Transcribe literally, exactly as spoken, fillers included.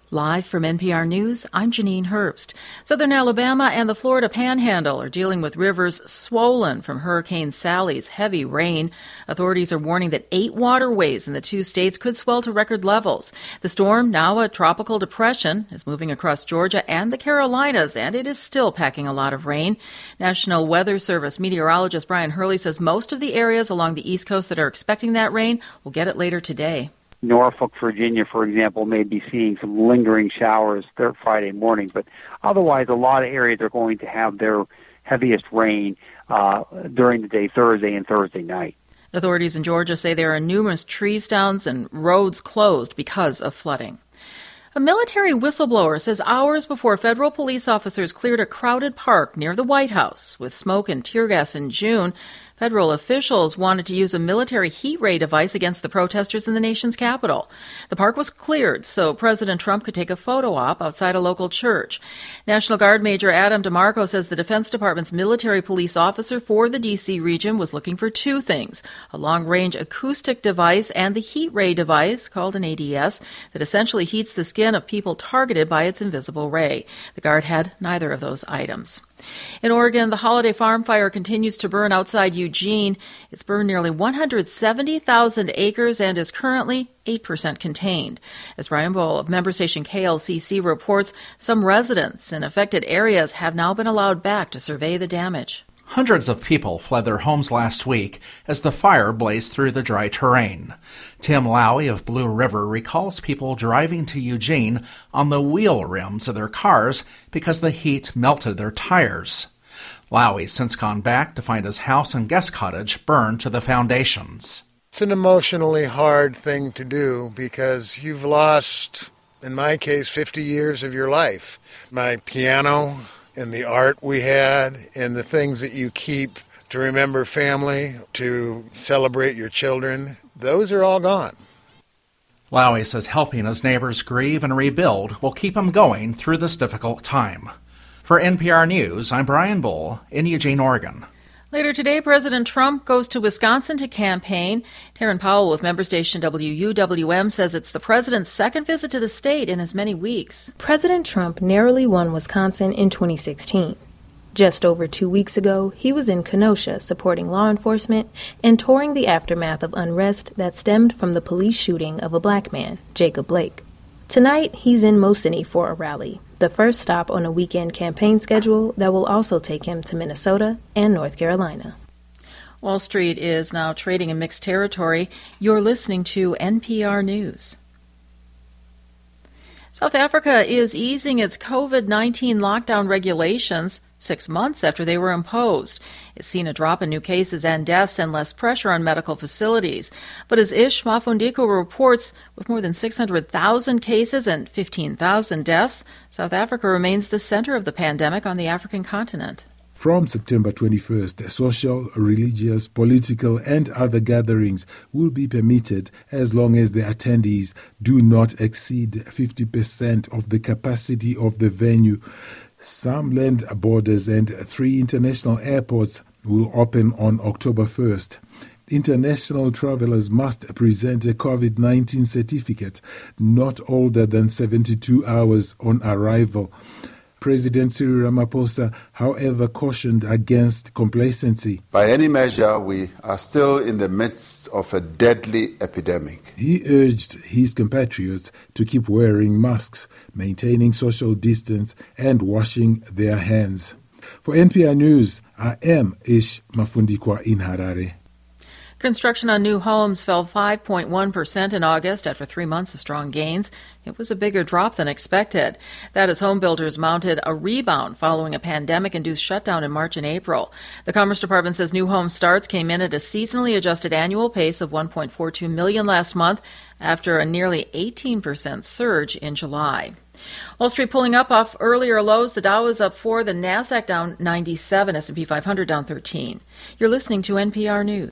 Live from N P R News, I'm Janine Herbst. Southern Alabama and the Florida Panhandle are dealing with rivers swollen from Hurricane Sally's heavy rain. Authorities are warning that eight waterways in the two states could swell to record levels. The storm, now a tropical depression, is moving across Georgia and the Carolinas, and it is still packing a lot of rain. National Weather Service meteorologist Brian Hurley says most of the areas along the East Coast that are expecting that rain will get it later today. Norfolk, Virginia, for example, may be seeing some lingering showers there Friday morning, but otherwise a lot of areas are going to have their heaviest rain uh, during the day Thursday and Thursday night. Authorities in Georgia say there are numerous tree stands and roads closed because of flooding. A military whistleblower says hours before federal police officers cleared a crowded park near the White House with smoke and tear gas in June, federal officials wanted to use a military heat ray device against the protesters in the nation's capital. The park was cleared so President Trump could take a photo op outside a local church. National Guard Major Adam DeMarco says the Defense Department's military police officer for the D C region was looking for two things: a long-range acoustic device and the heat ray device, called an A D S, that essentially heats the skin of people targeted by its invisible ray. The Guard had neither of those items. In Oregon, the holiday farm fire continues to burn outside Eugene. It's burned nearly one hundred seventy thousand acres and is currently eight percent contained. As Brian Bowl of member station K L C C reports, some residents in affected areas have now been allowed back to survey the damage. Hundreds of people fled their homes last week as the fire blazed through the dry terrain. Tim Lowy of Blue River recalls people driving to Eugene on the wheel rims of their cars because the heat melted their tires. Lowy's since gone back to find his house and guest cottage burned to the foundations. It's an emotionally hard thing to do because you've lost, in my case, fifty years of your life. My piano and the art we had and the things that you keep to remember family, to celebrate your children, those are all gone. Lowy says helping his neighbors grieve and rebuild will keep him going through this difficult time. For N P R News, I'm Brian Bowl in Eugene, Oregon. Later today, President Trump goes to Wisconsin to campaign. Taryn Powell with member station W U W M says it's the president's second visit to the state in as many weeks. President Trump narrowly won Wisconsin in twenty sixteen. Just over two weeks ago, he was in Kenosha supporting law enforcement and touring the aftermath of unrest that stemmed from the police shooting of a black man, Jacob Blake. Tonight, he's in Mosinee for a rally, the first stop on a weekend campaign schedule that will also take him to Minnesota and North Carolina. Wall Street is now trading in mixed territory. You're listening to N P R News. South Africa is easing its covid nineteen lockdown regulations six months after they were imposed. It's seen a drop in new cases and deaths and less pressure on medical facilities. But as Ish Mafundiko reports, with more than six hundred thousand cases and fifteen thousand deaths, South Africa remains the center of the pandemic on the African continent. From September twenty-first, social, religious, political, and other gatherings will be permitted as long as the attendees do not exceed fifty percent of the capacity of the venue. Some land borders and three international airports will open on October first. International travelers must present a covid nineteen certificate not older than seventy-two hours on arrival. President Cyril Ramaphosa, however, cautioned against complacency. By any measure, we are still in the midst of a deadly epidemic. He urged his compatriots to keep wearing masks, maintaining social distance, and washing their hands. For N P R News, I am Ish Mafundikwa in Harare. Construction on new homes fell five point one percent in August after three months of strong gains. It was a bigger drop than expected. That as home builders mounted a rebound following a pandemic-induced shutdown in March and April. The Commerce Department says new home starts came in at a seasonally adjusted annual pace of one point four two million last month after a nearly eighteen percent surge in July. Wall Street pulling up off earlier lows. The Dow is up four, the NASDAQ down ninety-seven, S and P five hundred down thirteen. You're listening to N P R News.